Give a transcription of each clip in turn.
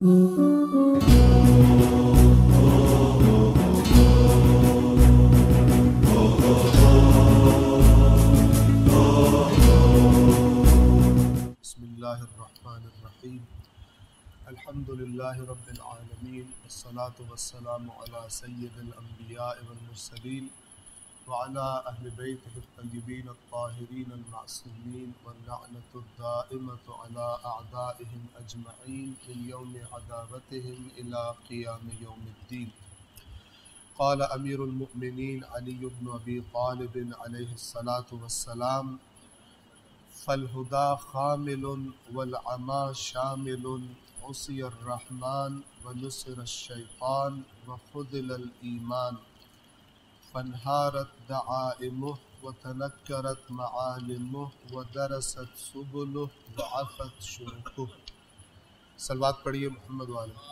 اللہ الرحمن الرحیم الحمد للہ رب العالمین والصلاة والسلام علی سید الانبیاء والمرسلین وعلی اہل بیتہ الطیبین الطاہرین المعصومین واللعنۃ الدائمۃ علی اعدائہم اجمعین من یوم عداوتہم الی قیام یوم الدین۔ قال امیر المؤمنین علی بن ابی طالب علیہ الصلاة والسلام فالہدی خامل والعمی شامل عصی الرحمن ونصر الشیطان وخذل الایمان فانہارت دعائمہ وتنکرت معالمہ ودرست سبلہ وعفت شرکہ۔ صلوات پڑھیے محمد والے۔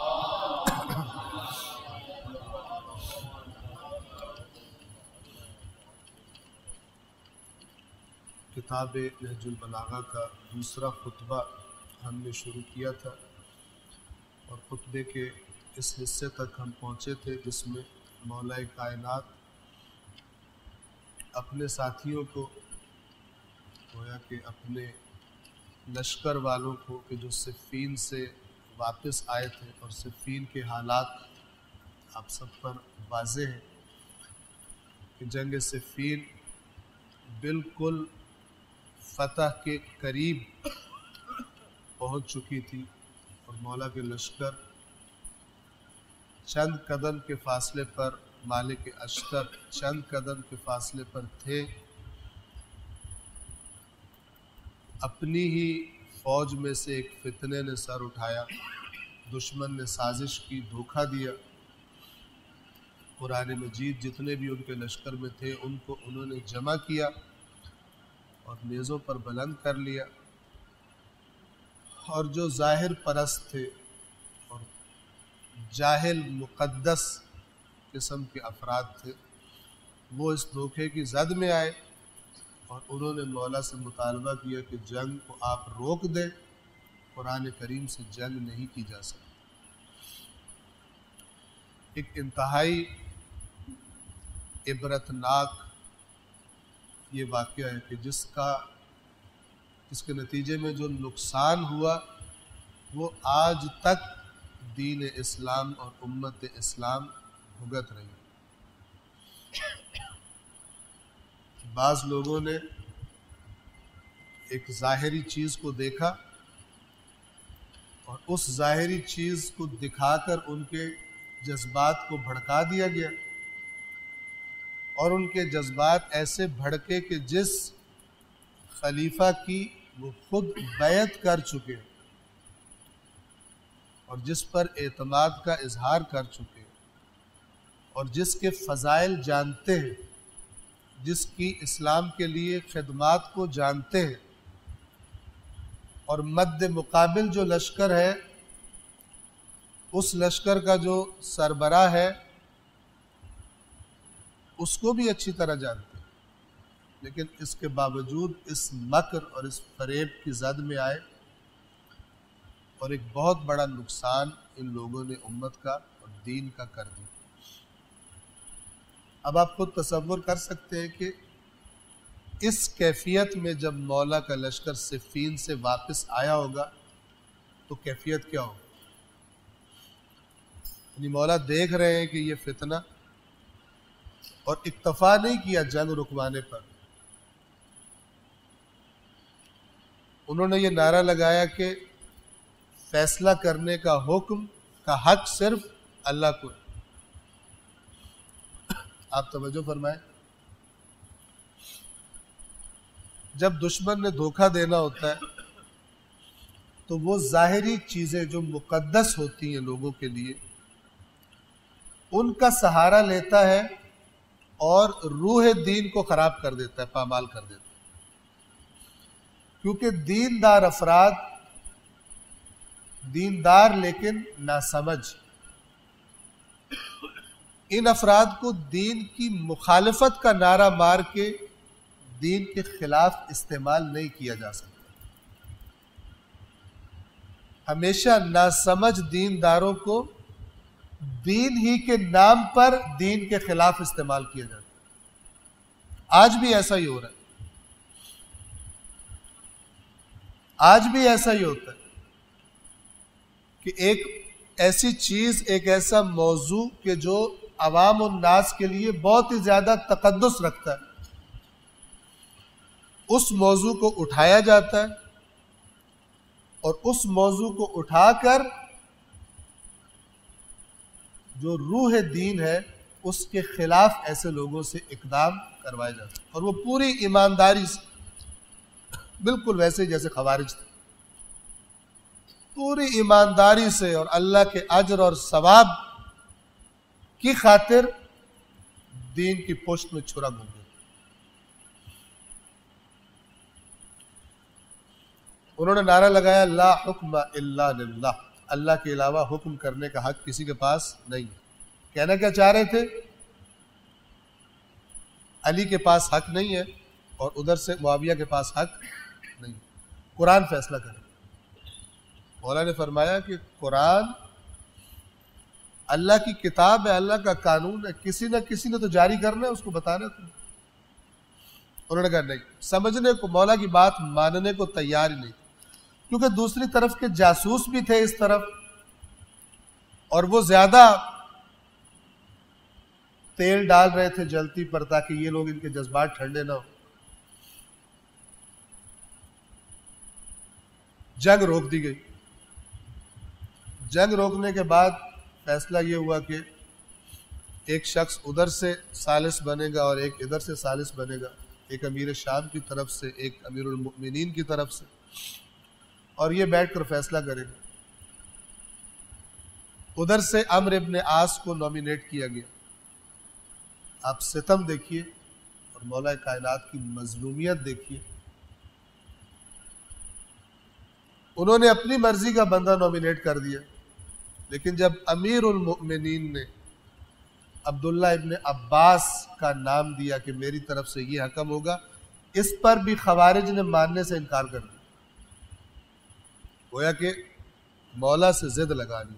کتاب نہج البلاغہ کا دوسرا خطبہ ہم نے شروع کیا تھا اور خطبے کے اس حصے تک ہم پہنچے تھے جس میں مولا کائنات اپنے ساتھیوں کو گویا کہ اپنے لشکر والوں کو کہ جو صفین سے واپس آئے تھے اور صفین کے حالات آپ سب پر واضح ہیں کہ جنگ صفین بالکل فتح کے قریب پہنچ چکی تھی اور مولا کے لشکر چند قدم کے فاصلے پر مالک اشتر چند قدم کے فاصلے پر تھے۔ اپنی ہی فوج میں سے ایک فتنے نے سر اٹھایا، دشمن نے سازش کی، دھوکہ دیا۔ قرآن مجید جتنے بھی ان کے لشکر میں تھے ان کو انہوں نے جمع کیا اور نیزوں پر بلند کر لیا، اور جو ظاہر پرست تھے اور جاہل مقدس قسم کے افراد تھے وہ اس دھوکے کی زد میں آئے اور انہوں نے مولا سے مطالبہ کیا کہ جنگ کو آپ روک دیں، قرآن کریم سے جنگ نہیں کی جا سکتی۔ ایک انتہائی عبرتناک یہ واقعہ ہے کہ جس کے نتیجے میں جو نقصان ہوا وہ آج تک دین اسلام اور امت اسلام بھگت رہی۔ بعض لوگوں نے ایک ظاہری چیز کو دیکھا اور اس ظاہری چیز کو دکھا کر ان کے جذبات کو بھڑکا دیا گیا، اور ان کے جذبات ایسے بھڑکے کہ جس خلیفہ کی وہ خود بیعت کر چکے اور جس پر اعتماد کا اظہار کر چکے اور جس کے فضائل جانتے ہیں، جس کی اسلام کے لیے خدمات کو جانتے ہیں، اور مد مقابل جو لشکر ہے اس لشکر کا جو سربراہ ہے اس کو بھی اچھی طرح جانتے ہیں، لیکن اس کے باوجود اس مکر اور اس فریب کی زد میں آئے اور ایک بہت بڑا نقصان ان لوگوں نے امت کا اور دین کا کر دیا۔ اب آپ خود تصور کر سکتے ہیں کہ اس کیفیت میں جب مولا کا لشکر صفین سے واپس آیا ہوگا تو کیفیت کیا ہوگا؟ یعنی مولا دیکھ رہے ہیں کہ یہ فتنہ، اور اکتفا نہیں کیا جنگ رکوانے پر، انہوں نے یہ نعرہ لگایا کہ فیصلہ کرنے کا حکم کا حق صرف اللہ کو ہے۔ آپ توجہ فرمائیں، جب دشمن نے دھوکہ دینا ہوتا ہے تو وہ ظاہری چیزیں جو مقدس ہوتی ہیں لوگوں کے لیے ان کا سہارا لیتا ہے اور روح دین کو خراب کر دیتا ہے، پامال کر دیتا ہے، کیونکہ دیندار افراد دیندار لیکن ناسمجھ، ان افراد کو دین کی مخالفت کا نعرہ مار کے دین کے خلاف استعمال نہیں کیا جا سکتا۔ ہمیشہ ناسمجھ دینداروں کو دین ہی کے نام پر دین کے خلاف استعمال کیا جاتا ہے۔ آج بھی ایسا ہی ہو رہا ہے، آج بھی ایسا ہی ہوتا ہے کہ ایک ایسی چیز، ایک ایسا موضوع کہ جو عوام الناس کے لیے بہت ہی زیادہ تقدس رکھتا ہے، اس موضوع کو اٹھایا جاتا ہے اور اس موضوع کو اٹھا کر جو روح دین ہے اس کے خلاف ایسے لوگوں سے اقدام کروایا جاتا ہے، اور وہ پوری ایمانداری سے، بالکل ویسے جیسے خوارج تھے، پوری ایمانداری سے اور اللہ کے اجر اور ثواب کی خاطر دین کی پشت میں چھرا گھوم گئے۔ انہوں نے نعرہ لگایا لا حکم الا للہ، اللہ کے علاوہ حکم کرنے کا حق کسی کے پاس نہیں۔ کہنا کیا چاہ رہے تھے؟ علی کے پاس حق نہیں ہے اور ادھر سے معاویہ کے پاس حق نہیں، قرآن فیصلہ کرے۔ مولا نے فرمایا کہ قرآن اللہ کی کتاب ہے، اللہ کا قانون ہے، کسی نہ کسی نے تو جاری کرنا ہے، اس کو بتانا ہے۔ انہوں نے کہا نہیں، سمجھنے کو، مولا کی بات ماننے کو تیار ہی نہیں، کیونکہ دوسری طرف کے جاسوس بھی تھے اس طرف، اور وہ زیادہ تیل ڈال رہے تھے جلتی پر تاکہ یہ لوگ ان کے جذبات ٹھنڈے نہ ہو۔ جنگ روک دی گئی۔ جنگ روکنے کے بعد فیصلہ یہ ہوا کہ ایک شخص ادھر سے ثالث بنے گا اور ایک ادھر سے ثالث بنے گا، ایک امیر شام کی طرف سے، ایک امیر المؤمنین کی طرف سے، اور یہ بیٹھ کر فیصلہ کرے گا۔ ادھر سے عمرو ابن عاص کو نامینیٹ کیا گیا۔ آپ ستم دیکھیے اور مولا کائنات کی مظلومیت دیکھیے۔ انہوں نے اپنی مرضی کا بندہ نامینیٹ کر دیا، لیکن جب امیر المؤمنین نے عبداللہ ابن عباس کا نام دیا کہ میری طرف سے یہ حکم ہوگا، اس پر بھی خوارج نے ماننے سے انکار کر دیا، گویا کہ مولا سے ضد لگا لی،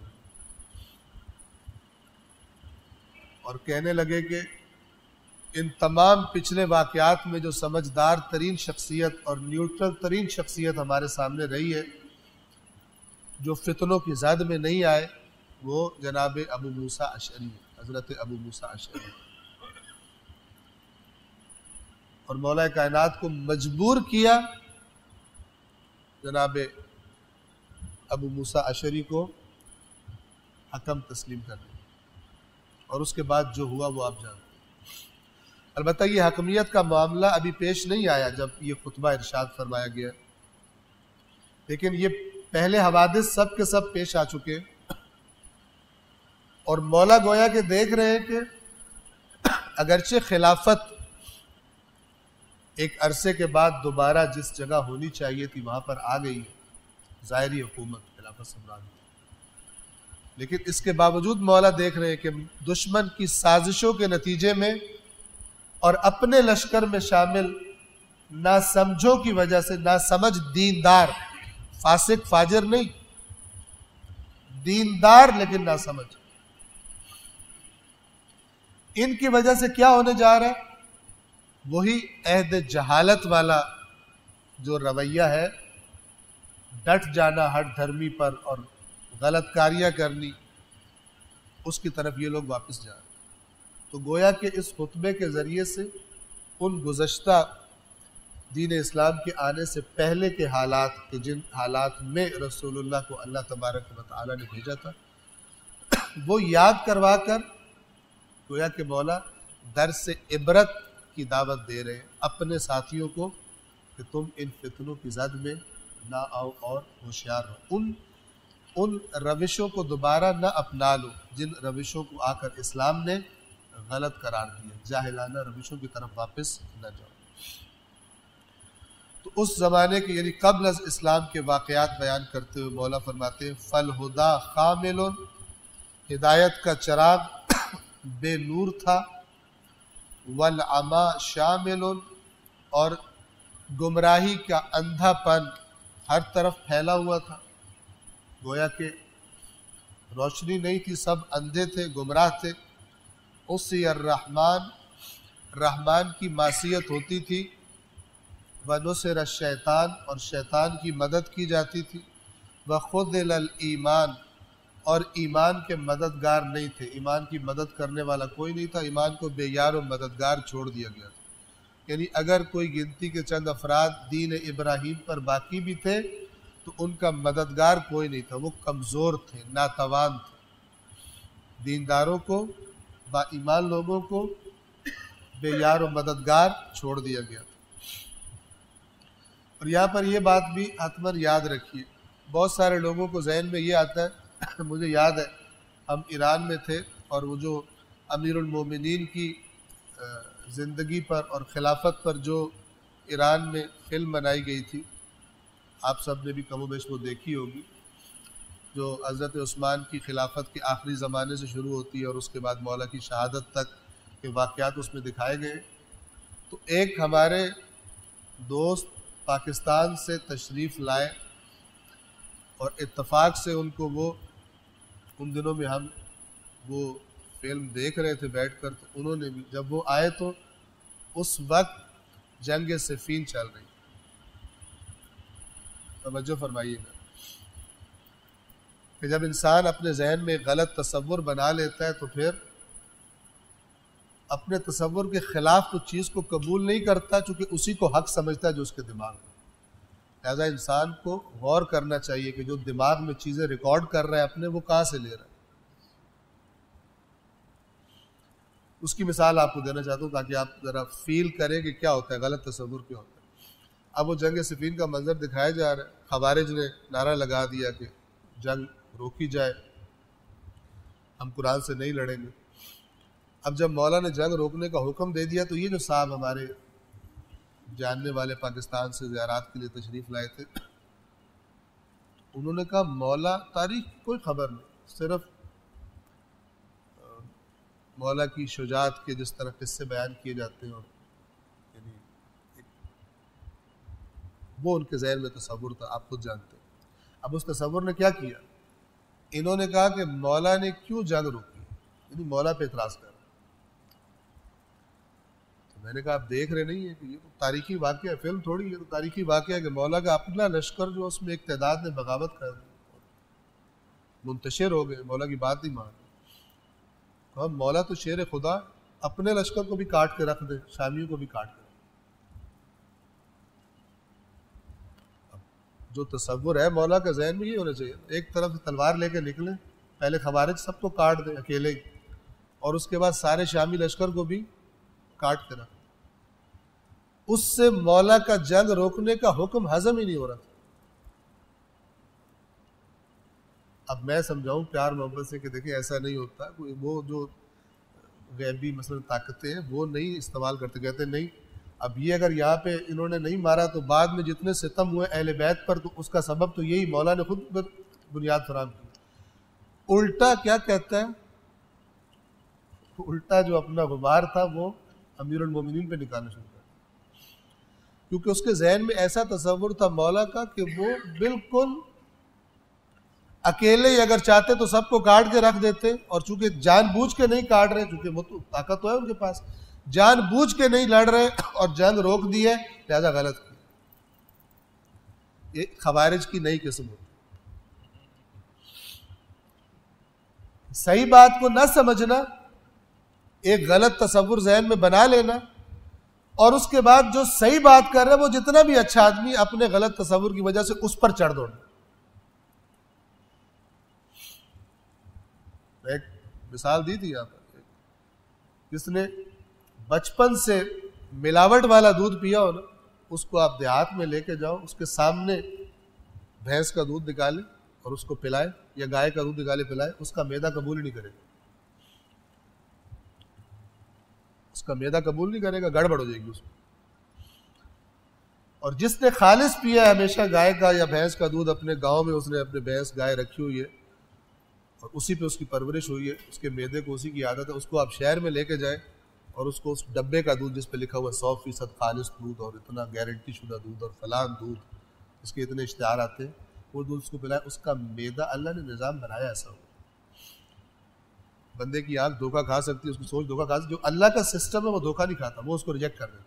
اور کہنے لگے کہ ان تمام پچھلے واقعات میں جو سمجھدار ترین شخصیت اور نیوٹرل ترین شخصیت ہمارے سامنے رہی ہے، جو فتنوں کی زد میں نہیں آئے، وہ جناب ابو موسیٰ اشعری، حضرت ابو موسیٰ اشعری، اور مولا کائنات کو مجبور کیا جناب ابو موسیٰ اشعری کو حکم تسلیم کرنے، اور اس کے بعد جو ہوا وہ آپ جانتے ہیں۔ البتہ یہ حکمیت کا معاملہ ابھی پیش نہیں آیا جب یہ خطبہ ارشاد فرمایا گیا، لیکن یہ پہلے حوادث سب کے سب پیش آ چکے، اور مولا گویا کہ دیکھ رہے ہیں کہ اگرچہ خلافت ایک عرصے کے بعد دوبارہ جس جگہ ہونی چاہیے تھی وہاں پر آ گئی ہے، ظاہری حکومت خلافت سے مراد، لیکن اس کے باوجود مولا دیکھ رہے ہیں کہ دشمن کی سازشوں کے نتیجے میں اور اپنے لشکر میں شامل ناسمجھوں کی وجہ سے، ناسمجھ دیندار، فاسق فاجر نہیں، دیندار لیکن ناسمجھ، ان کی وجہ سے کیا ہونے جا رہا ہے؟ وہی عہد جہالت والا جو رویہ ہے، ڈٹ جانا ہر دھرمی پر اور غلط کاریاں کرنی، اس کی طرف یہ لوگ واپس جا رہے ہیں۔ تو گویا کہ اس خطبے کے ذریعے سے ان گزشتہ دین اسلام کے آنے سے پہلے کے حالات، کہ جن حالات میں رسول اللہ کو اللہ تبارک و تعالیٰ نے بھیجا تھا، وہ یاد کروا کر گویا کہ مولا درس عبرت کی دعوت دے رہے ہیں اپنے ساتھیوں کو کہ تم ان فتنوں کی زد میں نہ آؤ اور ہوشیار رہو، ان روشوں کو دوبارہ نہ اپنا لو جن روشوں کو آ کر اسلام نے غلط قرار دیا، جاہلانہ روشوں کی طرف واپس نہ جاؤ۔ تو اس زمانے کے یعنی قبل از اسلام کے واقعات بیان کرتے ہوئے مولا فرماتے ہیں فالہدا خامل، ہدایت کا چراغ بے نور تھا، والعما شامل، اور گمراہی کا اندھا پن ہر طرف پھیلا ہوا تھا۔ گویا کہ روشنی نہیں تھی، سب اندھے تھے، گمراہ تھے. اسی الرحمن، رحمان کی معصیت ہوتی تھی. ونصر الشیطان، اور شیطان کی مدد کی جاتی تھی. وخذل الایمان، اور ایمان کے مددگار نہیں تھے، ایمان کی مدد کرنے والا کوئی نہیں تھا، ایمان کو بے یار و مددگار چھوڑ دیا گیا تھا. یعنی اگر کوئی گنتی کے چند افراد دین ابراہیم پر باقی بھی تھے تو ان کا مددگار کوئی نہیں تھا، وہ کمزور تھے، ناتوان تھے. دینداروں کو، با ایمان لوگوں کو بے یار و مددگار چھوڑ دیا گیا تھا. اور یہاں پر یہ بات بھی حتماً یاد رکھیے. بہت سارے لوگوں کو ذہن میں یہ آتا ہے مجھے یاد ہے ہم ایران میں تھے اور وہ جو امیر المومنین کی زندگی پر اور خلافت پر جو ایران میں فلم بنائی گئی تھی، آپ سب نے بھی کم و بیش وہ دیکھی ہوگی، جو حضرت عثمان کی خلافت کے آخری زمانے سے شروع ہوتی ہے اور اس کے بعد مولا کی شہادت تک کے واقعات اس میں دکھائے گئے. تو ایک ہمارے دوست پاکستان سے تشریف لائے اور اتفاق سے ان کو وہ ان دنوں میں ہم وہ فلم دیکھ رہے تھے بیٹھ کر، تو انہوں نے بھی جب وہ آئے تو اس وقت جنگ صفین چل رہی. توجہ فرمائیے گا کہ جب انسان اپنے ذہن میں غلط تصور بنا لیتا ہے تو پھر اپنے تصور کے خلاف تو چیز کو قبول نہیں کرتا، چونکہ اسی کو حق سمجھتا ہے جو اس کے دماغ میں. لہٰذا انسان کو غور کرنا چاہیے کہ جو دماغ میں چیزیں ریکارڈ کر رہا ہے اپنے، وہ کہاں سے لے رہا ہے. اس کی مثال آپ کو دینا چاہتا ہوں تاکہ آپ ذرا فیل کریں کہ کیا ہوتا ہے غلط تصور کیا ہوتا ہے. اب وہ جنگ صفین کا منظر دکھایا جا رہا ہے. خوارج نے نعرہ لگا دیا کہ جنگ روکی جائے، ہم قرآن سے نہیں لڑیں گے. اب جب مولا نے جنگ روکنے کا حکم دے دیا تو یہ جو صاحب ہمارے جاننے والے پاکستان سے زیارات کے لیے تشریف لائے تھے، انہوں نے کہا مولا تاریخ کی کوئی خبر نہیں، صرف مولا کی شجاعت کے جس طرح قصے بیان کیے جاتے ہیں، اور یعنی وہ ان کے ذہن میں تصور تھا، آپ خود جانتے ہیں. اب اس تصور نے کیا کیا، انہوں نے کہا کہ مولا نے کیوں جنگ روکی، یعنی مولا پہ اعتراض کر. تو میں نے کہا آپ دیکھ رہے نہیں ہیں کہ یہ تو تاریخی واقعہ ہے، فلم تھوڑی ہے، تو تاریخی واقعہ ہے کہ مولا کا اپنا لشکر جو اس میں ایک تعداد نے بغاوت کر دی، منتشر ہو گئے، مولا کی بات نہیں مان. مولا تو شیر خدا، اپنے لشکر کو بھی کاٹ کے رکھ دے، شامیوں کو بھی کاٹ کے رکھ دے. جو تصور ہے مولا کا ذہن میں یہ ہونا چاہیے، ایک طرف سے تلوار لے کے نکلے، پہلے خوارج سب کو کاٹ دے اکیلے ہی، اور اس کے بعد سارے شامی لشکر کو بھی کاٹ کے رکھ دے. اس سے مولا کا جنگ روکنے کا حکم ہضم ہی نہیں ہو رہا تھا. اب میں سمجھاؤں پیار محبت سے کہ دیکھیں ایسا نہیں ہوتا، وہ جو غیبی مثلا طاقتیں ہیں وہ نہیں استعمال کرتے، کہتے نہیں اب یہ اگر یہاں پہ انہوں نے نہیں مارا تو بعد میں جتنے ستم ہوئے اہل بیت پر تو اس کا سبب تو یہی مولا نے خود بنیاد فراہم کی. الٹا کیا کہتا ہے، الٹا جو اپنا غبار تھا وہ امیر المومنین پہ نکالنا شروع کر، کیونکہ اس کے ذہن میں ایسا تصور تھا مولا کا کہ وہ بالکل اکیلے ہی اگر چاہتے تو سب کو کاٹ کے رکھ دیتے، اور چونکہ جان بوجھ کے نہیں کاٹ رہے، چونکہ وہ تو طاقت تو ہے ان کے پاس، جان بوجھ کے نہیں لڑ رہے اور جنگ روک دی ہے، لہذا غلط کیا. یہ خوارج کی نئی قسم ہوتی. صحیح بات کو نہ سمجھنا، ایک غلط تصور ذہن میں بنا لینا، اور اس کے بعد جو صحیح بات کر رہا ہے وہ جتنا بھی اچھا آدمی اپنے غلط تصور کی وجہ سے اس پر چڑھ دوڑنا. ایک مثال دی تھی یہاں پر، جس نے بچپن سے ملاوٹ والا دودھ پیا ہو نا، اس کو آپ دیہات میں لے کے جاؤ، اس کے سامنے بھینس کا دودھ نکالے اور اس کو پلائے، یا گائے کا دودھ نکالے پلائے، اس کا معدہ قبول ہی نہیں کرے گا، اس کا معدہ قبول نہیں کرے گا، گڑبڑ ہو جائے گی اس میں. اور جس نے خالص پیا ہے ہمیشہ گائے کا یا بھینس کا دودھ، اپنے گاؤں میں اس نے اپنے بھینس گائے رکھی ہوئی ہے اور اسی پہ اس کی پرورش ہوئی ہے، اس کے معدے کو اسی کی عادت ہے، اس کو آپ شہر میں لے کے جائیں اور اس کو اس ڈبے کا دودھ جس پہ لکھا ہوا 100% خالص دودھ اور اتنا گارنٹی شدہ دودھ اور فلاں دودھ، اس کے اتنے اشتہار آتے ہیں، وہ دودھ اس کو پلائے، اس کا معدہ اللہ نے نظام بنایا ایسا ہو. بندے کی آنکھ دھوکہ کھا سکتی ہے، اس کی سوچ دھوکہ کھا سکتی ہے، جو اللہ کا سسٹم ہے وہ دھوکہ نہیں کھاتا، وہ اس کو ریجیکٹ کر دیتا.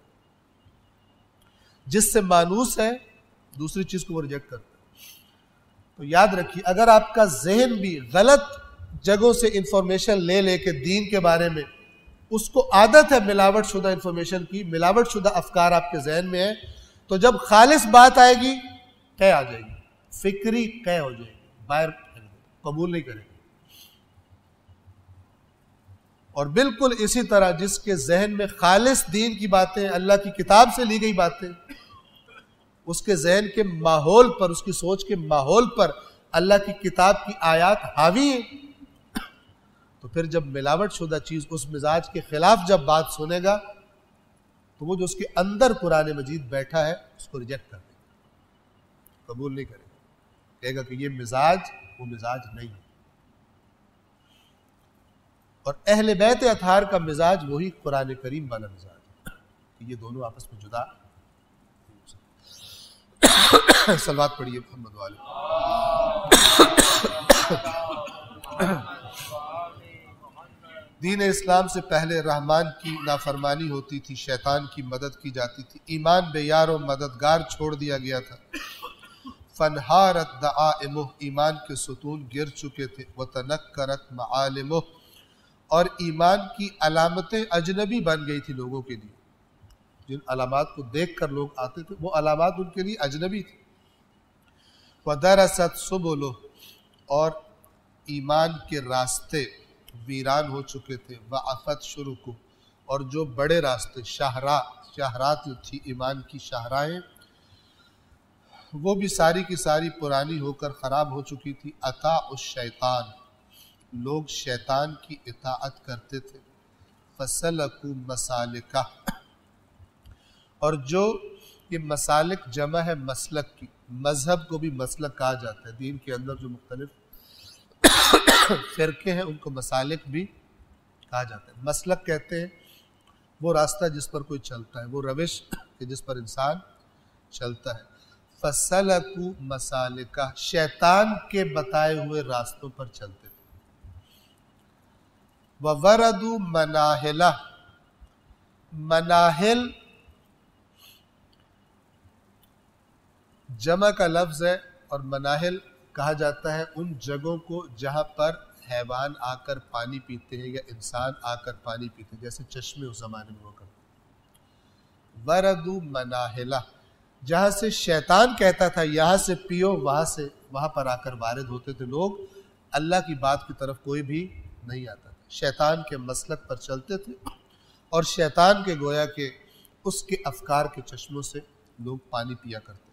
جس سے مانوس ہے دوسری چیز کو وہ ریجیکٹ کرتا ہے. تو یاد رکھیے اگر آپ کا ذہن بھی غلط جگہوں سے انفارمیشن لے لے کے دین کے بارے میں، اس کو عادت ہے ملاوٹ شدہ انفارمیشن کی، ملاوٹ شدہ افکار آپ کے ذہن میں ہے، تو جب خالص بات آئے گی قے آ جائے گی، فکری قے ہو جائے گی، باہر قبول نہیں کرے گی. اور بالکل اسی طرح جس کے ذہن میں خالص دین کی باتیں، اللہ کی کتاب سے لی گئی باتیں، اس کے ذہن کے ماحول پر، اس کی سوچ کے ماحول پر اللہ کی کتاب کی آیات حاوی ہیں، تو پھر جب ملاوٹ شدہ چیز اس مزاج کے خلاف جب بات سنے گا تو وہ جو اس کے اندر قرآن مجید بیٹھا ہے اس کو ریجیکٹ کر دے گا، قبول نہیں کرے گا، کہے گا کہ یہ مزاج وہ مزاج نہیں ہے. اور اہل بیت اطہار کا مزاج وہی قرآن کریم والا مزاج ہے، یہ دونوں آپس میں جدا. صلوات پڑھیے محمد والے. دین اسلام سے پہلے رحمان کی نافرمانی ہوتی تھی، شیطان کی مدد کی جاتی تھی، ایمان بے یار و مددگار چھوڑ دیا گیا تھا. فنہارت دعائمہ، ایمان کے ستون گر چکے تھے. وتنکرت معالمہ، اور ایمان کی علامتیں اجنبی بن گئی تھی لوگوں کے لیے. جن علامات کو دیکھ کر لوگ آتے تھے وہ علامات ان کے لیے اجنبی تھی. وَدَرَسَتْ سُبُلُهُ، اور ایمان کے راستے ویران ہو چکے تھے. وَعَفَتْ شُرُكُهُ، اور جو بڑے راستے شاہرات تھی ایمان کی شاہراہیں، وہ بھی ساری کی ساری پرانی ہو کر خراب ہو چکی تھی. اطاعوا الشیطان، لوگ شیطان کی اطاعت کرتے تھے. فَسَلَكُوا مَسَالِكَهُ، اور جو یہ مسالک جمع ہے مسلک کی، مذہب کو بھی مسلک کہا جاتا ہے. دین کے اندر جو مختلف فرقے ہیں ان کو مسالک بھی کہا جاتا ہے. مسلک کہتے ہیں وہ راستہ جس پر کوئی چلتا ہے، وہ روش کہ جس پر انسان چلتا ہے. فَسَلَكُوا مَسَالِكَهُ، شیطان کے بتائے ہوئے راستوں پر چلتے تھے. وَوَرَدُوا مَنَاهِلَهُ، مناہل جمع کا لفظ ہے، اور مناہل کہا جاتا ہے ان جگہوں کو جہاں پر حیوان آ کر پانی پیتے ہیں یا انسان آ کر پانی پیتے ہیں، جیسے چشمے اس زمانے میں ہوا کرتے. وَرَدُوا مَنَاهِلَهُ، جہاں سے شیطان کہتا تھا یہاں سے پیو، وہاں پر آ کر وارد ہوتے تھے لوگ. اللہ کی بات کی طرف کوئی بھی نہیں آتا تھا، شیطان کے مسلک پر چلتے تھے، اور شیطان کے گویا کہ اس کے افکار کے چشموں سے لوگ پانی پیا کرتے تھے.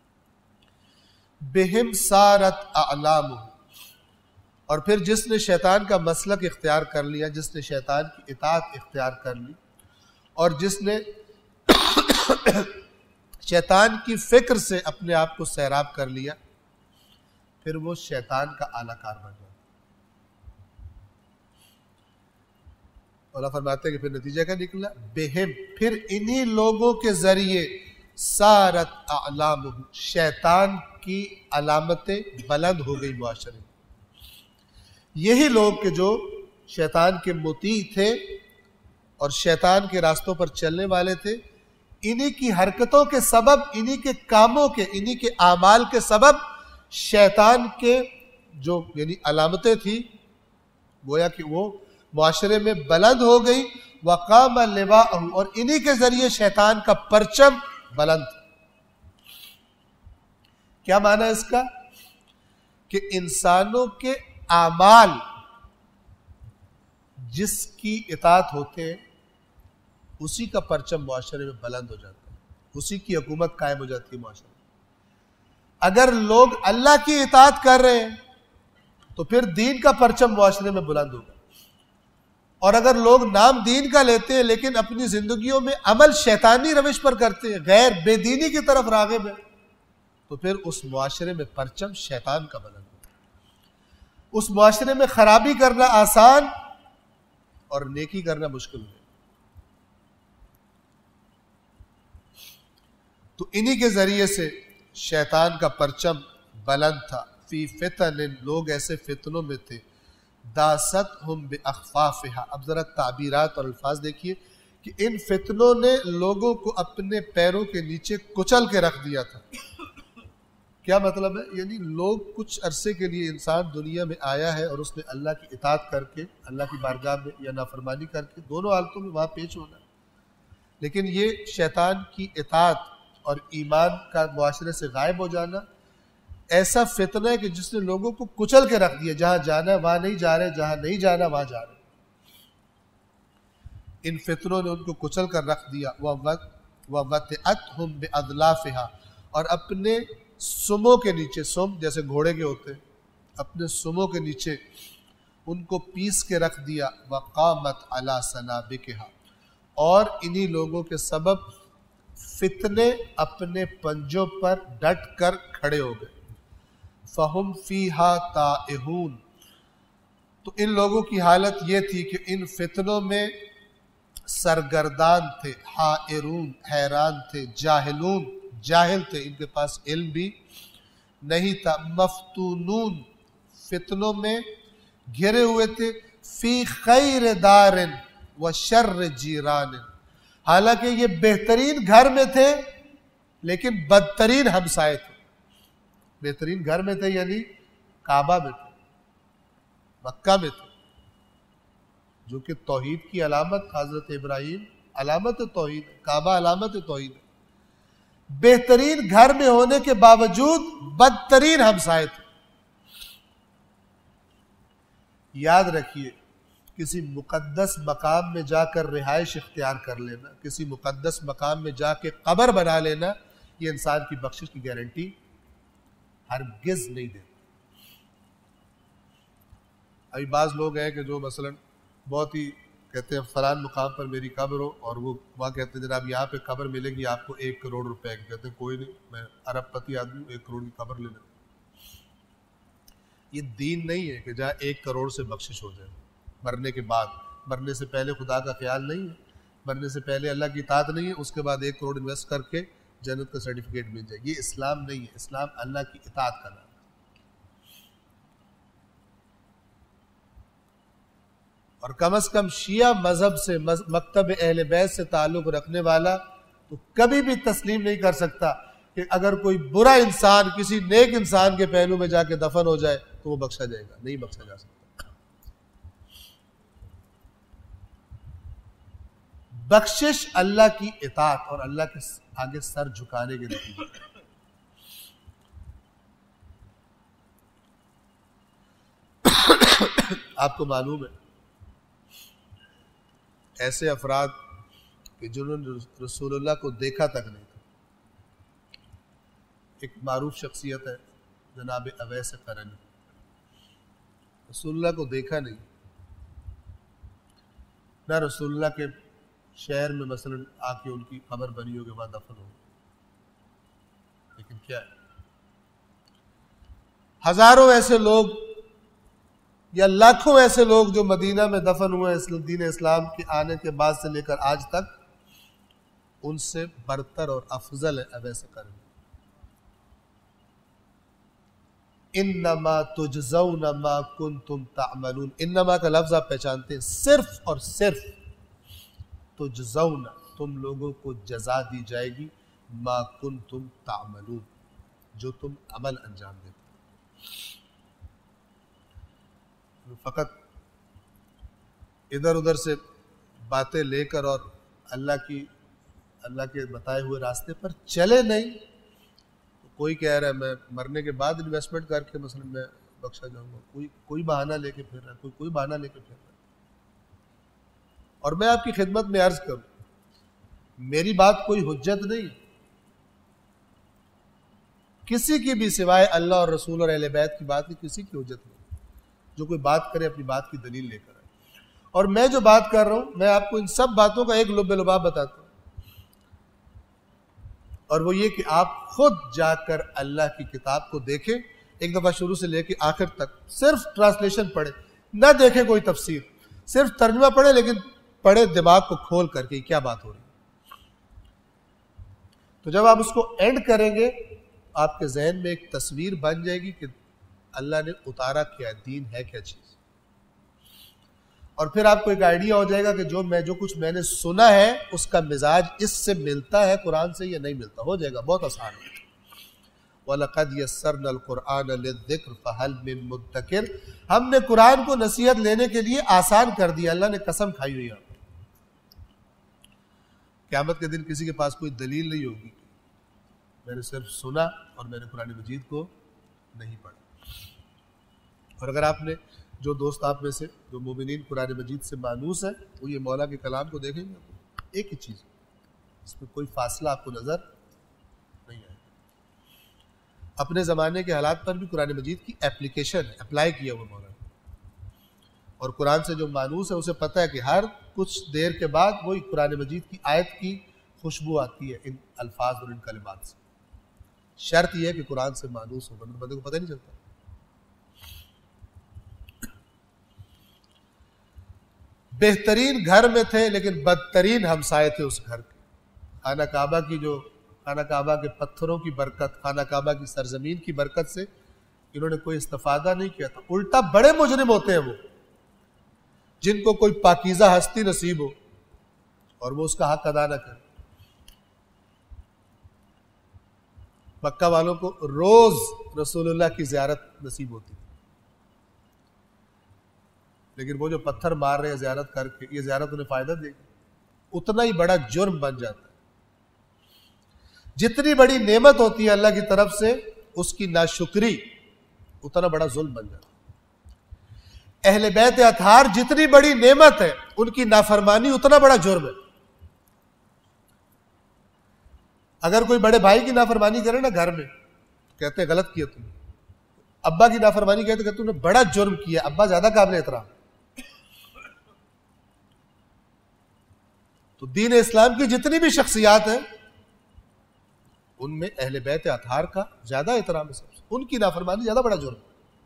بہم سارت اعلامہ، اور پھر جس نے شیطان کا مسلک اختیار کر لیا، جس نے شیطان کی اطاعت اختیار کر لی، اور جس نے شیطان کی فکر سے اپنے آپ کو سیراب کر لیا، پھر وہ شیطان کا اعلی کار بن جاتا. اللہ فرماتے ہیں کہ پھر نتیجہ کیا نکلا؟ بہم، پھر انہی لوگوں کے ذریعے سارت اعلامہ، شیطان کی علامتیں بلند ہو گئی معاشرے میں. یہی لوگ کہ جو شیطان کے مطیع تھے اور شیطان کے راستوں پر چلنے والے تھے، انہی کی حرکتوں کے سبب، انہی کے کاموں کے، انہی کے اعمال کے سبب شیطان کے جو یعنی علامتیں تھیں گویا کہ وہ معاشرے میں بلند ہو گئی. وقام لواءہ، اور انہی کے ذریعے شیطان کا پرچم بلند. کیا معنی ہے اس کا؟ کہ انسانوں کے اعمال جس کی اطاعت ہوتے ہیں اسی کا پرچم معاشرے میں بلند ہو جاتا ہے، اسی کی حکومت قائم ہو جاتی ہے معاشرے میں. اگر لوگ اللہ کی اطاعت کر رہے ہیں تو پھر دین کا پرچم معاشرے میں بلند ہوگا، اور اگر لوگ نام دین کا لیتے ہیں لیکن اپنی زندگیوں میں عمل شیطانی روش پر کرتے ہیں، غیر بے دینی کی طرف راغب ہیں، تو پھر اس معاشرے میں پرچم شیطان کا بلند ہوگا. اس معاشرے میں خرابی کرنا آسان اور نیکی کرنا مشکل ہے. تو انہی کے ذریعے سے شیطان کا پرچم بلند تھا، فی فتن، لوگ ایسے فتنوں میں تھے، داستہم باخفافھا. اب ذرا تعبیرات اور الفاظ دیکھیے کہ ان فتنوں نے لوگوں کو اپنے پیروں کے نیچے کچل کے رکھ دیا تھا. کیا مطلب ہے؟ یعنی لوگ کچھ عرصے کے لیے انسان دنیا میں آیا ہے اور اس نے اللہ کی اطاعت کر کے، اللہ کی بارگاہ میں، یا نافرمانی کر کے، دونوں حالتوں میں وہاں پیش ہونا ہے. لیکن یہ شیطان کی اطاعت اور ایمان کا معاشرے سے غائب ہو جانا ایسا فتنہ ہے کہ جس نے لوگوں کو کچل کے رکھ دیا. جہاں جانا ہے وہاں نہیں جا رہے، جہاں نہیں جانا وہاں جا رہے. ان فتنوں نے ان کو کچل کر رکھ دیا. وَوَطِئَتْهُمْ بِأَضْلَافِهَا، اور اپنے سموں کے نیچے، سم جیسے گھوڑے کے ہوتے ہیں، اپنے سموں کے نیچے ان کو پیس کے رکھ دیا. وَقَامَتْ عَلَى سَنَابِكِهَا، اور انہی لوگوں کے سبب فتنے اپنے پنجوں پر ڈٹ کر کھڑے ہو گئے. فَهُمْ فِيهَا تَائِهُونَ، تو ان لوگوں کی حالت یہ تھی کہ ان فتنوں میں سرگردان تھے، حائرون حیران تھے، جاہلون جاہل تھے، ان کے پاس علم بھی نہیں تھا، مفتونون فتنوں میں گھرے ہوئے تھے، فی خیر دار و شر جیران، حالانکہ یہ بہترین گھر میں تھے لیکن بدترین ہمسائے تھے. بہترین گھر میں تھے یعنی کعبہ میں تھے، مکہ میں تھے، جو کہ توحید کی علامت، حضرت ابراہیم علامت توحید، کعبہ علامت توحید ہے. بہترین گھر میں ہونے کے باوجود بدترین ہمسائے تھے. یاد رکھیے، کسی مقدس مقام میں جا کر رہائش اختیار کر لینا، کسی مقدس مقام میں جا کے قبر بنا لینا، یہ انسان کی بخشش کی گارنٹی ہرگز نہیں دیتا. ابھی بعض لوگ ہیں کہ جو مثلا بہت ہی کہتے ہیں فلان مقام پر میری قبر ہو، اور وہ وہاں کہتے ہیں جناب یہاں پہ قبر ملے گی آپ کو 1 کروڑ روپے کی. کہتے ہیں کوئی نہیں، میں ارب پتی آدمی ہوں، 1 کروڑ کی قبر لے لیں. یہ دین نہیں ہے کہ جہاں 1 کروڑ سے بخشش ہو جائے مرنے کے بعد. مرنے سے پہلے خدا کا خیال نہیں ہے، مرنے سے پہلے اللہ کی اطاعت نہیں ہے، اس کے بعد 1 کروڑ انویسٹ کر کے جنت کا سرٹیفکیٹ مل جائے. یہ اسلام نہیں ہے. اسلام اللہ کی اطاعت کا نام ہے. اور کم از کم شیعہ مذہب سے، مکتب اہل بیت سے تعلق رکھنے والا تو کبھی بھی تسلیم نہیں کر سکتا کہ اگر کوئی برا انسان کسی نیک انسان کے پہلو میں جا کے دفن ہو جائے تو وہ بخشا جائے گا. نہیں بخشا جا سکتا. بخشش اللہ کی اطاعت اور اللہ کے آگے سر جھکانے کے نتیجے. آپ کو معلوم ہے ایسے افراد کہ جنہوں نے رسول اللہ کو دیکھا تک نہیں تھا. ایک معروف شخصیت ہے جناب اویس قرنی. رسول اللہ کو دیکھا نہیں، نہ رسول اللہ کے شہر میں مثلا آ کے ان کی قبر بنی ہو کے بعد دفن ہو. لیکن کیا ہے، ہزاروں ایسے لوگ یا لاکھوں ایسے لوگ جو مدینہ میں دفن ہوئے دین اسلام کے آنے کے بعد سے لے کر آج تک، ان سے برتر اور افضل ہے اویس قرنی. انما تجزون ما کنتم تعملون. انما کا لفظ آپ پہچانتے ہیں، صرف اور صرف تجزون، تم لوگوں کو جزا دی جائے گی، ما کنتم تعملون، جو تم عمل انجام دیتے. فقط ادھر ادھر سے باتیں لے کر اور اللہ کے بتائے ہوئے راستے پر چلے نہیں. کوئی کہہ رہا ہے میں مرنے کے بعد انویسٹمنٹ کر کے مثلا میں بخشا جاؤں گا، کوئی بہانہ لے کے پھر رہا ہے، کوئی بہانہ لے کے پھر رہا ہے. اور میں آپ کی خدمت میں عرض کروں، میری بات کوئی حجت نہیں، کسی کی بھی سوائے اللہ اور رسول اور اہل بیت کی بات کی کسی کی حجت نہیں. جو کوئی بات کرے اپنی بات کی دلیل لے کر آئے. اور میں جو بات کر رہا ہوں میں آپ کو ان سب باتوں کا ایک لب لباب بتاتا ہوں، اور وہ یہ کہ آپ خود جا کر اللہ کی کتاب کو دیکھیں، ایک دفعہ شروع سے لے کے آخر تک صرف ٹرانسلیشن پڑھیں، نہ دیکھیں کوئی تفسیر، صرف ترجمہ پڑھیں، لیکن پڑھیں دماغ کو کھول کر کے کیا بات ہو رہی ہے. تو جب آپ اس کو اینڈ کریں گے آپ کے ذہن میں ایک تصویر بن جائے گی کہ اللہ نے اتارا کیا ہے، دین ہے کیا چیز، اور پھر آپ کو ایک آئیڈیا ہو جائے گا کہ جو کچھ میں نے سنا ہے اس کا مزاج اس سے ملتا ہے قرآن سے یا نہیں ملتا. ہو جائے گا، بہت آسان ہے. وَلَقَدْ يَسَّرْنَا الْقُرْآنَ لِلذِّكْرِ فَهَلْ مِن مُدَّكِرٍ. ہم نے قرآن کو نصیحت لینے کے لیے آسان کر دیا. اللہ نے قسم کھائی ہوئی ہے. قیامت کے دن کسی کے پاس کوئی دلیل نہیں ہوگی، میں نے صرف سنا اور میں نے قرآن مجید کو نہیں پڑھا. اور اگر آپ نے جو دوست آپ میں سے جو مومنین قرآن مجید سے مانوس ہیں وہ یہ مولا کے کلام کو دیکھیں گے، ایک ہی چیز، اس میں کوئی فاصلہ آپ کو نظر نہیں آئے. اپنے زمانے کے حالات پر بھی قرآن مجید کی اپلیکیشن ہے، اپلائی کیا وہ مولا نے. اور قرآن سے جو مانوس ہے اسے پتہ ہے کہ ہر کچھ دیر کے بعد وہی قرآن مجید کی آیت کی خوشبو آتی ہے ان الفاظ اور ان کلمات سے. شرط یہ ہے کہ قرآن سے مانوس ہو، ورنہ بندے کو پتہ نہیں چلتا. بہترین گھر میں تھے لیکن بدترین ہمسائے تھے اس گھر کے. خانہ کعبہ کے پتھروں کی برکت، خانہ کعبہ کی سرزمین کی برکت سے انہوں نے کوئی استفادہ نہیں کیا تھا. الٹا بڑے مجرم ہوتے ہیں وہ جن کو کوئی پاکیزہ ہستی نصیب ہو اور وہ اس کا حق ادا نہ کرے. مکہ والوں کو روز رسول اللہ کی زیارت نصیب ہوتی، لیکن وہ جو پتھر مار رہے ہیں زیارت کر کے، یہ زیارت انہیں فائدہ دے گی؟ اتنا ہی بڑا جرم بن جاتا ہے. جتنی بڑی نعمت ہوتی ہے اللہ کی طرف سے اس کی ناشکری اتنا بڑا ظلم بن جاتا ہے. اہل بیت اطہار جتنی بڑی نعمت ہے ان کی نافرمانی اتنا بڑا جرم ہے. اگر کوئی بڑے بھائی کی نافرمانی کرے نا گھر میں، کہتے ہیں غلط کیا تم. ابا کی نافرمانی کہتے کہ تم نے بڑا جرم کیا. ابا زیادہ قابل احترام. تو دین اسلام کی جتنی بھی شخصیات ہیں ان میں اہل بیت اطہار کا زیادہ احترام ہے. سب سے ان کی نافرمانی زیادہ بڑا جرم.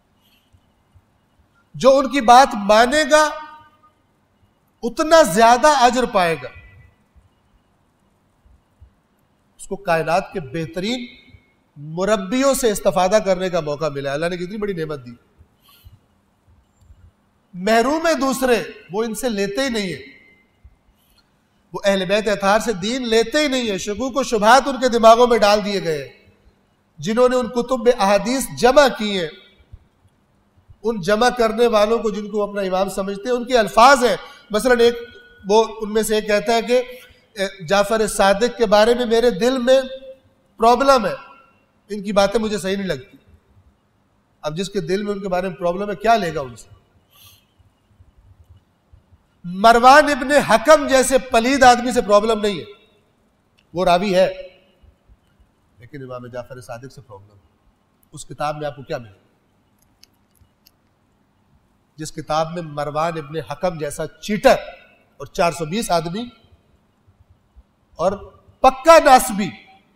جو ان کی بات مانے گا اتنا زیادہ اجر پائے گا. اس کو کائنات کے بہترین مربیوں سے استفادہ کرنے کا موقع ملا. اللہ نے کتنی بڑی نعمت دی. محروم ہے دوسرے، وہ ان سے لیتے ہی نہیں ہیں. وہ اہل بیت اطہار سے دین لیتے ہی نہیں ہیں. شکوک و شبہات ان کے دماغوں میں ڈال دیے گئے. جنہوں نے ان کتب احادیث جمع کی ہیں، ان جمع کرنے والوں کو جن کو اپنا امام سمجھتے ہیں ان کے الفاظ ہیں. مثلا وہ ان میں سے ایک کہتا ہے کہ جعفر صادق کے بارے میں میرے دل میں پرابلم ہے، ان کی باتیں مجھے صحیح نہیں لگتی. اب جس کے دل میں ان کے بارے میں پرابلم ہے کیا لے گا ان سے؟ مروان ابن حکم جیسے پلید آدمی سے پرابلم نہیں ہے، وہ راوی ہے، لیکن امام جعفر صادق سے پرابلم ہے. اس کتاب میں آپ کو کیا ملے گا؟ جس کتاب میں مروان ابن حکم جیسا چیٹر اور 420 آدمی اور پکا ناسبی،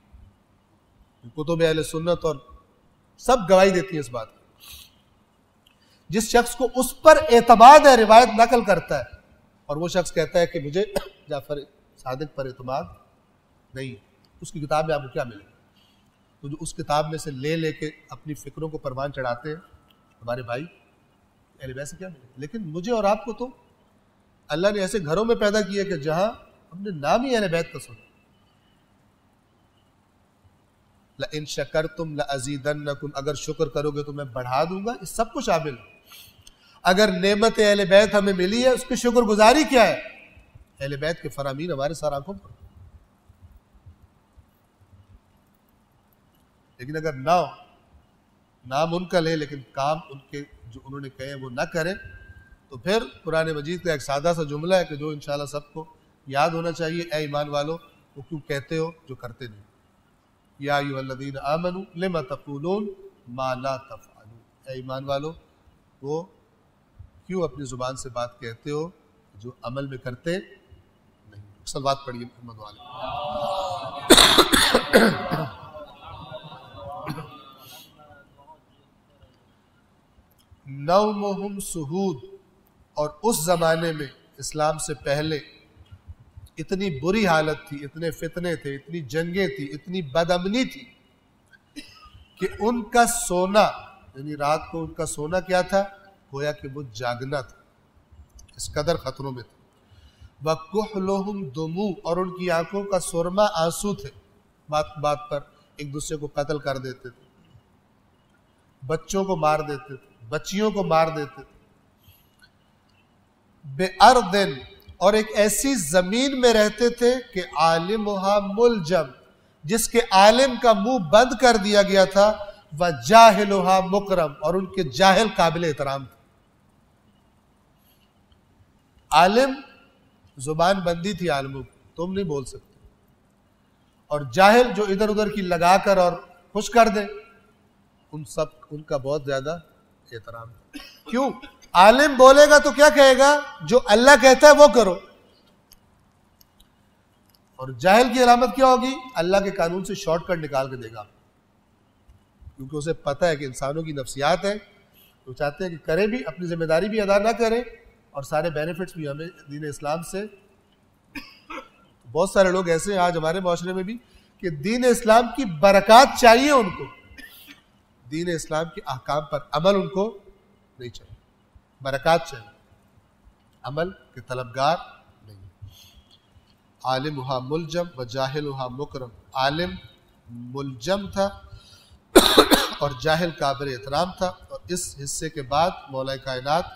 کتب اہل سنت اور سب گواہی دیتی ہیں اس بات کی. جس شخص کو اس پر اعتماد ہے روایت نقل کرتا ہے، اور وہ شخص کہتا ہے کہ مجھے جعفر صادق پر اعتماد نہیں، اس کی کتاب میں آپ کو کیا ملے گا؟ تو جو اس کتاب میں سے لے کے اپنی فکروں کو پروان چڑھاتے ہیں ہمارے بھائی، اہل بیت سے کیا ملے گا؟ لیکن مجھے اور آپ کو تو اللہ نے ایسے گھروں میں پیدا کیا کہ جہاں ہم نے نام ہی اہل بیت کا سنا. لَإِن شَكَرْتُمْ لَأَزِيدَنَّكُمْ، اگر شکر کرو گے تو میں بڑھا دوں گا. اس سب کو شامل ہے. اگر نعمت اہل بیت ہمیں ملی ہے اس کی شکر گزاری کیا ہے؟ اہل بیت کے فرامین ہمارے سر آنکھوں پر. لیکن اگر نہ ہو، نام ان کا لے لیکن کام ان کے جو انہوں نے کہے وہ نہ کریں، تو پھر قرآن مجید کا ایک سادہ سا جملہ ہے کہ جو انشاءاللہ سب کو یاد ہونا چاہیے: اے ایمان والو وہ کیوں کہتے ہو جو کرتے نہیں. یا ایھا الذین آمنوا لم تقولون ما لا تفعلون. اے ایمان والو وہ کیوں اپنی زبان سے بات کہتے ہو جو عمل میں کرتے نہیں. صلوات پڑھیے محمد والے. نومہم سہود. اور اس زمانے میں اسلام سے پہلے اتنی بری حالت تھی، اتنے فتنے تھے، اتنی جنگیں تھی، اتنی بد امنی تھی کہ ان کا سونا یعنی رات کو ان کا سونا کیا تھا؟ گویا کہ وہ جاگنا تھا، اس قدر خطروں میں تھے۔ وَكُحْلُهُمْ دُمُوع، اور ان کی آنکھوں کا سرما آنسو تھے، بات بات پر ایک دوسرے کو قتل کر دیتے تھے، بچوں کو مار دیتے تھے، بچیوں کو مار دیتے تھے۔ بِأَرْضٍ، اور ایک ایسی زمین میں رہتے تھے کہ عالمها ملجم، جس کے عالم کا منہ بند کر دیا گیا تھا، وَجَاهِلُهَا مکرم، اور ان کے جاہل قابل احترام تھے۔ عالم زبان بندی تھی عالموں کی، تم نہیں بول سکتے، اور جاہل جو ادھر ادھر کی لگا کر اور خوش کر دیں، ان کا بہت زیادہ احترام تھا۔ کیوں؟ عالم بولے گا تو کیا کہے گا؟ جو اللہ کہتا ہے وہ کرو، اور جاہل کی علامت کیا ہوگی؟ اللہ کے قانون سے شارٹ کٹ نکال کے دے گا، کیونکہ اسے پتہ ہے کہ انسانوں کی نفسیات ہے، وہ چاہتے ہیں کہ کرے بھی، اپنی ذمہ داری بھی ادا نہ کرے، اور سارے بینیفٹس بھی ہمیں دین اسلام سے۔ بہت سارے لوگ ایسے ہیں آج ہمارے معاشرے میں بھی کہ دین اسلام کی برکات چاہیے ان کو، دین اسلام کے احکام پر عمل ان کو نہیں چاہیے، برکات چاہیے، عمل کے طلبگار نہیں۔ عالمها ملجم وجاہلها مکرم، عالم ملجم تھا اور جاہل قابل احترام تھا۔ اور اس حصے کے بعد مولا کائنات،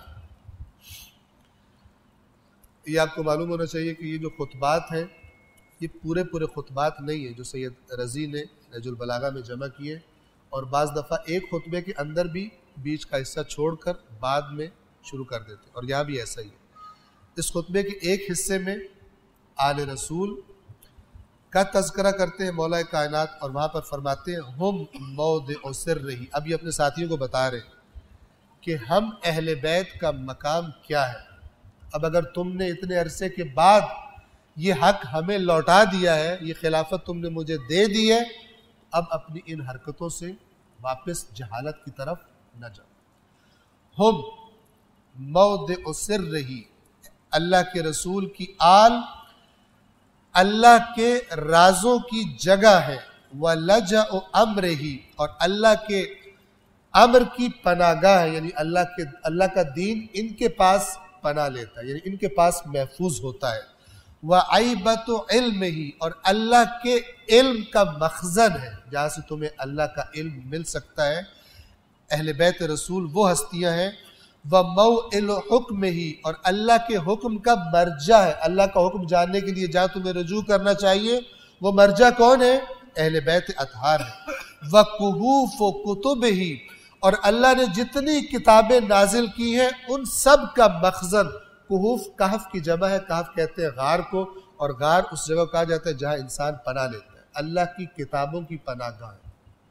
یہ آپ کو معلوم ہونا چاہیے کہ یہ جو خطبات ہیں یہ پورے خطبات نہیں ہیں جو سید رضی نے نہج البلاغہ میں جمع کیے، اور بعض دفعہ ایک خطبے کے اندر بھی بیچ کا حصہ چھوڑ کر بعد میں شروع کر دیتے، اور یہاں بھی ایسا ہی ہے۔ اس خطبے کے ایک حصے میں آل رسول کا تذکرہ کرتے ہیں مولا کائنات، اور وہاں پر فرماتے ہیں ہم موضع سرہ، اب یہ اپنے ساتھیوں کو بتا رہے ہیں کہ ہم اہل بیت کا مقام کیا ہے۔ اب اگر تم نے اتنے عرصے کے بعد یہ حق ہمیں لوٹا دیا ہے، یہ خلافت تم نے مجھے دے دی ہے، اب اپنی ان حرکتوں سے واپس جہالت کی طرف نہ جاؤ۔ ہم موضع سرہ، اللہ کے رسول کی آل اللہ کے رازوں کی جگہ ہے، وَلَجَأُ أَمْرِهِ، اور اللہ کے امر کی پناہ گاہ ہے، یعنی اللہ کا دین ان کے پاس پناہ لیتا ہے، یعنی ان کے پاس محفوظ ہوتا ہے۔ وَعَيْبَةُ عِلْمِهِ، اور اللہ کے علم کا مخزن ہے، جہاں سے تمہیں اللہ کا علم مل سکتا ہے۔ اہل بیت رسول وہ ہستیاں ہیں۔ وَمَوْئِلُ حُکْمِهِ، اور اللہ کے حکم کا مرجع ہے، اللہ کا حکم جاننے کے لیے جہاں تمہیں رجوع کرنا چاہیے وہ مرجع کون ہے؟ اہل بیت اطہار ہے۔ وَكُهُوفُ كُتُبِهِ، اور اللہ نے جتنی کتابیں نازل کی ہیں ان سب کا مخزن، کہوف کہف کی جمع ہے، کہف کہتے ہیں غار کو، اور غار اس جگہ کہا جاتا ہے جہاں انسان پناہ لیتا ہے، اللہ کی کتابوں کی پناہ گاہ ہے۔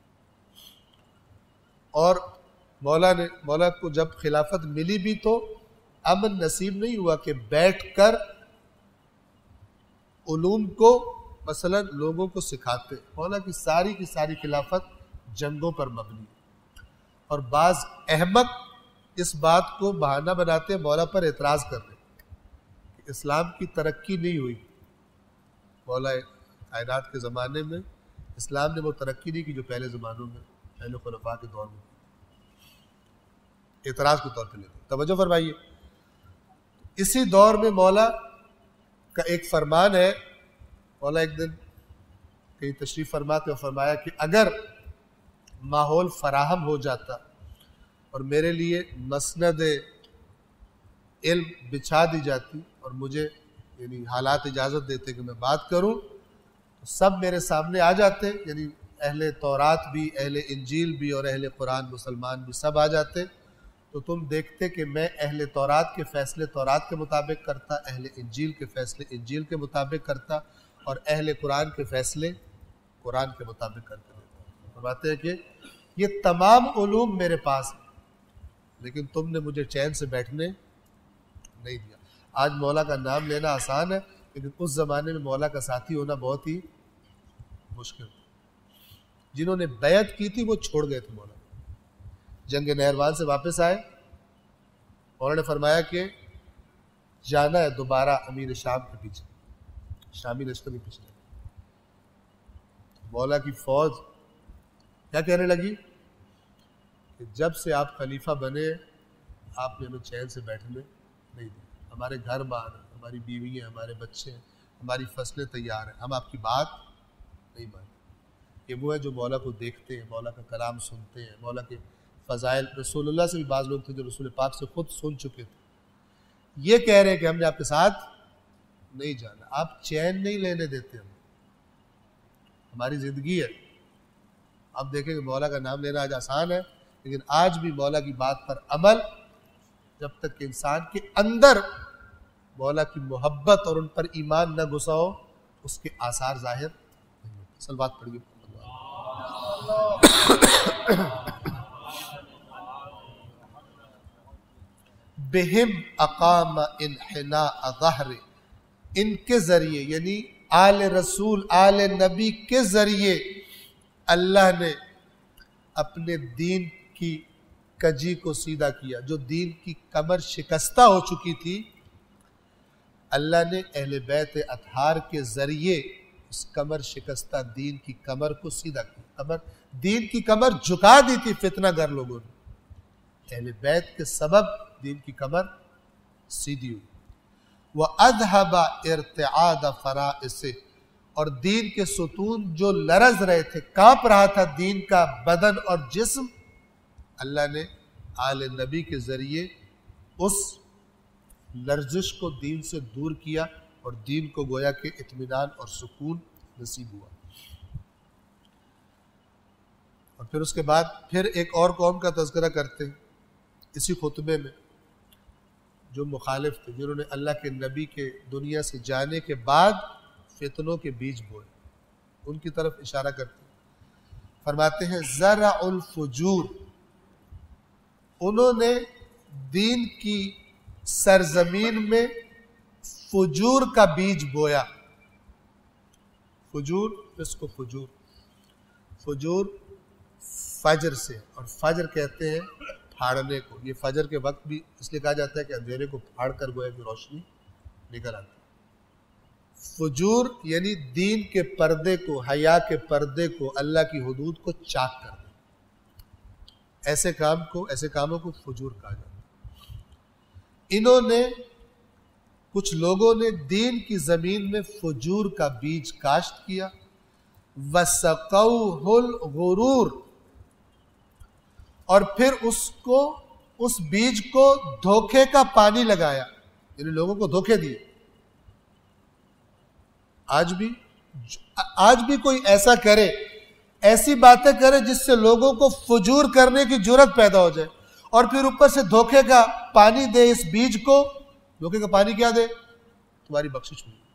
اور مولا کو جب خلافت ملی بھی تو امن نصیب نہیں ہوا کہ بیٹھ کر علوم کو مثلا لوگوں کو سکھاتے، مولا کی ساری خلافت جنگوں پر مبنی ہے، اور بعض احمق اس بات کو بہانہ بناتے ہیں، مولا پر اعتراض کر رہے کہ اسلام کی ترقی نہیں ہوئی، مولا کائنات کے زمانے میں اسلام نے وہ ترقی نہیں کی جو پہلے زمانوں میں پہلے خلفاء کے دور میں، اعتراض کے طور پہ لیتے۔ توجہ فرمائیے، اسی دور میں مولا کا ایک فرمان ہے، مولا ایک دن کہیں تشریف فرماتے اور فرمایا کہ اگر ماحول فراہم ہو جاتا اور میرے لیے مسند علم بچھا دی جاتی اور مجھے یعنی حالات اجازت دیتے کہ میں بات کروں، تو سب میرے سامنے آ جاتے، یعنی اہل تورات بھی، اہل انجیل بھی اور اہل قرآن مسلمان بھی سب آ جاتے، تو تم دیکھتے کہ میں اہل تورات کے فیصلے تورات کے مطابق کرتا، اہل انجیل کے فیصلے انجیل کے مطابق کرتا، اور اہل قرآن کے فیصلے قرآن کے مطابق کرتے دیتا۔ فرماتے ہیں کہ یہ تمام علوم میرے پاس ہیں، لیکن تم نے مجھے چین سے بیٹھنے نہیں دیا۔ آج مولا کا نام لینا آسان ہے، لیکن اس زمانے میں مولا کا ساتھی ہونا بہت ہی مشکل تھا۔ جنہوں نے بیعت کی تھی وہ چھوڑ گئے تھے مولا، جنگ نہروان سے واپس آئے، مولا نے فرمایا کہ جانا ہے دوبارہ امیر شام کے پیچھے، شامی لشکر کے پیچھے۔ مولا کی فوج کیا کہنے لگی کہ جب سے آپ خلیفہ بنے آپ نے ہمیں چین سے بیٹھنے نہیں دیا، ہمارے گھر بار ہیں، ہماری بیویاں، ہمارے بچے ہیں، ہماری فصلیں تیار ہیں، ہم آپ کی بات نہیں مانتے۔ یہ وہ ہے جو مولا کو دیکھتے ہیں، مولا کا کلام سنتے ہیں، مولا کے فضائل، رسول اللہ سے بھی بعض لوگ تھے جو رسول پاک سے خود سن چکے تھے، یہ کہہ رہے ہیں کہ ہم نے آپ کے ساتھ نہیں جانا، آپ چین نہیں لینے دیتے ہمیں، ہماری زندگی ہے۔ اب دیکھیں کہ مولا کا نام لینا آج آسان ہے، لیکن آج بھی مولا کی بات پر عمل، جب تک کہ انسان کے اندر مولا کی محبت اور ان پر ایمان نہ گھسا ہو، اس کے آثار ظاہر نہیں ہوتے۔ صلوات پڑھیے۔ بہم اقام انحناء ظہر، ان کے ذریعے یعنی آل رسول آل نبی کے ذریعے اللہ نے اپنے دین کی کجی کو سیدھا کیا۔ جو دین کی کمر شکستہ ہو چکی تھی، اللہ نے اہل بیت اطہار کے ذریعے اس کمر شکستہ دین کی کمر کو سیدھا کیا۔ دین کی کمر جھکا دی تھی فتنہ گر لوگوں نے، اہل بیت کے سبب دین کی کمر سیدھی ہوئی۔ وَأَذْهَبَ ارْتِعَادَ فَرَائِسِ، اور دین کے ستون جو لرز رہے تھے، کانپ رہا تھا دین کا بدن اور جسم، اللہ نے آل نبی کے ذریعے اس لرزش کو دین سے دور کیا اور دین کو گویا کہ اطمینان اور سکون نصیب ہوا۔ اور پھر اس کے بعد پھر ایک اور قوم کا تذکرہ کرتے ہیں اسی خطبے میں، جو مخالف تھے، جنہوں نے اللہ کے نبی کے دنیا سے جانے کے بعد فتنوں کے بیج بوئے، ان کی طرف اشارہ کرتے ہیں۔ فرماتے ہیں زرع الفجور، انہوں نے دین کی سرزمین میں فجور کا بیج بویا۔ فجور، اس کو فجور فجر سے، اور فجر کہتے ہیں پھاڑنے کو۔ یہ فجر کے وقت بھی اس لیے کہا جاتا ہے کہ اندھیرے کو پھاڑ کر گویا کہ روشنی نکل آتی۔ فجور یعنی دین کے پردے کو، حیا کے پردے کو، اللہ کی حدود کو چاک کر دیں، ایسے کاموں کو فجور کہا جاتا ہے۔ انہوں نے، کچھ لوگوں نے دین کی زمین میں فجور کا بیج کاشت کیا، وَسَقَوْهُ الْغُرُورَ، اور پھر اس بیج کو دھوکے کا پانی لگایا، یعنی لوگوں کو دھوکے دیے۔ آج بھی کوئی ایسا کرے، ایسی باتیں کرے جس سے لوگوں کو فجور کرنے کی جرت پیدا ہو جائے، اور پھر اوپر سے دھوکے کا پانی دے اس بیج کو۔ دھوکے کا پانی کیا دے؟ تمہاری بخشش ہوئی۔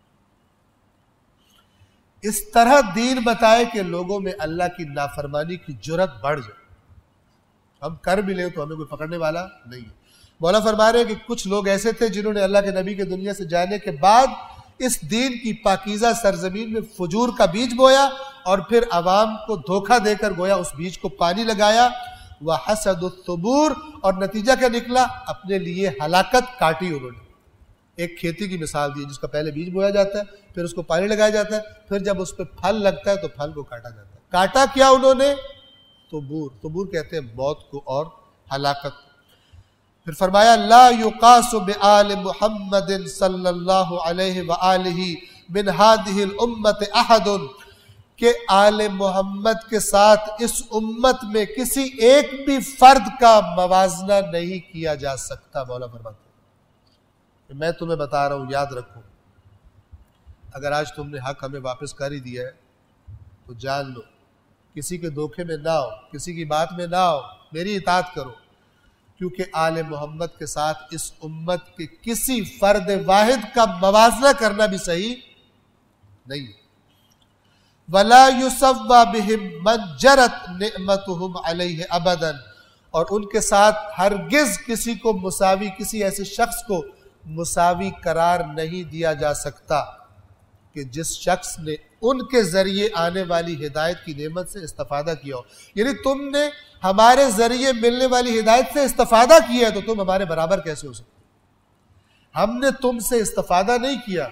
اس طرح دین بتائے کہ لوگوں میں اللہ کی نافرمانی کی جرت بڑھ جائے، ہم کر بھی لیں تو ہمیں کوئی پکڑنے والا نہیں ہے۔ مولا فرما رہے ہیں کہ کچھ لوگ ایسے تھے جنہوں نے اللہ کے نبی کے دنیا سے جانے کے بعد اس دین کی پاکیزہ سرزمین میں فجور کا بیج بویا، اور پھر عوام کو دھوکہ دے کر گویا اس بیج کو پانی لگایا۔ وَحَسَدُ الثُّبُورِ، اور نتیجہ کیا نکلا؟ اپنے لیے ہلاکت کاٹی انہوں نے۔ ایک کھیتی کی مثال دی جس کا پہلے بیج بویا جاتا ہے، پھر اس کو پانی لگایا جاتا ہے، پھر جب اس پہ پھل لگتا ہے تو پھل کو کاٹا جاتا ہے۔ کاٹا کیا انہوں نے؟ تبور کہتے ہیں موت کو اور ہلاکت کو۔ پھر فرمایا لا یقاس بآل محمد صلی اللہ علیہ وآلہ من هذه الامت احد، کہ آل محمد کے ساتھ اس امت میں کسی ایک بھی فرد کا موازنہ نہیں کیا جا سکتا۔ مولا فرماتے ہیں میں تمہیں بتا رہا ہوں، یاد رکھو، اگر آج تم نے حق ہمیں واپس کر ہی دیا ہے تو جان لو کسی کے دھوکے میں نہ آؤ، کسی کی بات میں نہ آؤ، میری اطاعت کرو، کیونکہ آل محمد کے ساتھ اس امت کے کسی فرد واحد کا موازنہ کرنا بھی صحیح نہیں ہے۔ وَلَا يُسَوَّى بِهِمْ مَنْ جَرَتْ نِعْمَتُهُمْ عَلَيْهِ أَبَدًا، اور ان کے ساتھ ہرگز کسی کو مساوی، کسی ایسے شخص کو مساوی قرار نہیں دیا جا سکتا کہ جس شخص نے ان کے ذریعے آنے والی ہدایت کی نعمت سے استفادہ کیا ہو۔ یعنی تم نے ہمارے ذریعے ملنے والی ہدایت سے استفادہ کیا ہے تو تم ہمارے برابر کیسے ہو سکتے؟ ہم نے تم سے استفادہ نہیں کیا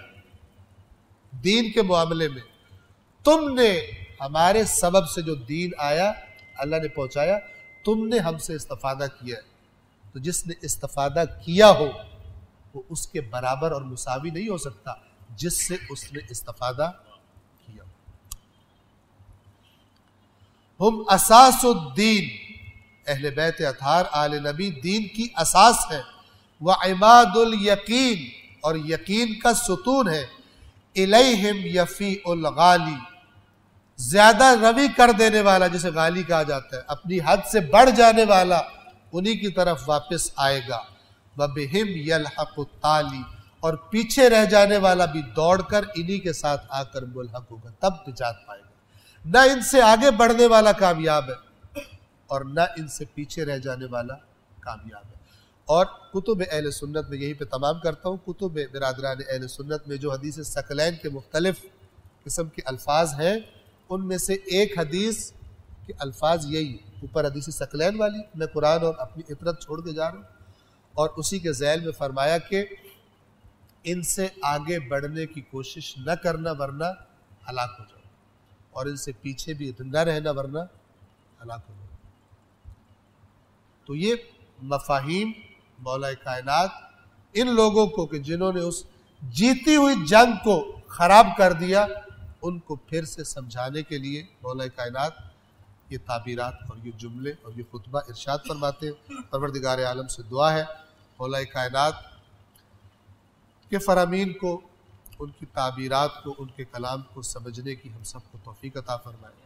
دین کے معاملے میں، تم نے ہمارے سبب سے جو دین آیا اللہ نے پہنچایا، تم نے ہم سے استفادہ کیا ہے۔ تو جس نے استفادہ کیا ہو وہ اس کے برابر اور مساوی نہیں ہو سکتا جس سے اس نے استفادہ کیا۔ ہم اساس الدین، اہل بیت اطہار آل نبی دین کی اساس ہے، وعماد الیقین، اور یقین کا ستون ہے، الیہم یفیء الغالی، زیادہ روی کر دینے والا جسے غالی کہا جاتا ہے، اپنی حد سے بڑھ جانے والا انہی کی طرف واپس آئے گا، وبہم یلحق التالی، اور پیچھے رہ جانے والا بھی دوڑ کر انہی کے ساتھ آ کر ملحق ہوگا، تب نجات پائے گا۔ نہ ان سے آگے بڑھنے والا کامیاب ہے اور نہ ان سے پیچھے رہ جانے والا کامیاب ہے۔ اور کتب اہل سنت میں، یہیں پہ تمام کرتا ہوں، کتب برادران اہل سنت میں جو حدیث ثقلین کے مختلف قسم کے الفاظ ہیں، ان میں سے ایک حدیث کے الفاظ یہی ہیں، اوپر حدیث ثقلین والی، میں قرآن اور اپنی عطرت چھوڑ کے جا رہا ہوں، اور اسی کے ذیل میں فرمایا کہ ان سے آگے بڑھنے کی کوشش نہ کرنا ورنہ ہلاک ہو جاؤ، اور ان سے پیچھے بھی نہ رہنا ورنہ ہلاک ہو جاؤ۔ تو یہ مفاہیم مولا کائنات ان لوگوں کو کہ جنہوں نے اس جیتی ہوئی جنگ کو خراب کر دیا، ان کو پھر سے سمجھانے کے لیے مولا کائنات یہ تعبیرات اور یہ جملے اور یہ خطبہ ارشاد فرماتے ہیں۔ پروردگار عالم سے دعا ہے مولا کائنات کے فرامین کو، ان کی تعبیرات کو، ان کے کلام کو سمجھنے کی ہم سب کو توفیق عطا فرمائے۔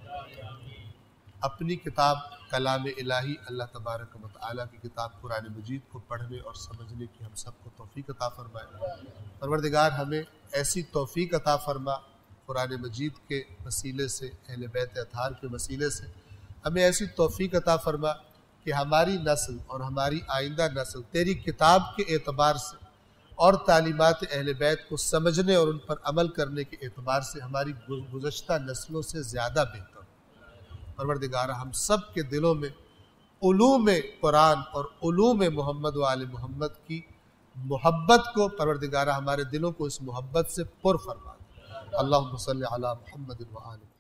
اپنی کتاب کلام الہی اللہ تبارک و تعالیٰ کی کتاب قرآن مجید کو پڑھنے اور سمجھنے کی ہم سب کو توفیق عطا فرمائے۔ پروردگار ہمیں ایسی توفیق عطا فرما، قرآن مجید کے وسیلے سے، اہل بیت اطہار کے وسیلے سے ہمیں ایسی توفیق عطا فرما کہ ہماری نسل اور ہماری آئندہ نسل تیری کتاب کے اعتبار سے اور تعلیمات اہل بیت کو سمجھنے اور ان پر عمل کرنے کے اعتبار سے ہماری گزشتہ نسلوں سے زیادہ بہتر۔ پروردگار ہم سب کے دلوں میں علوم قرآن اور علوم محمد و آل محمد کی محبت کو، پروردگار ہمارے دلوں کو اس محبت سے پر فرما۔ اللہم صلی علی محمد و آل محمد۔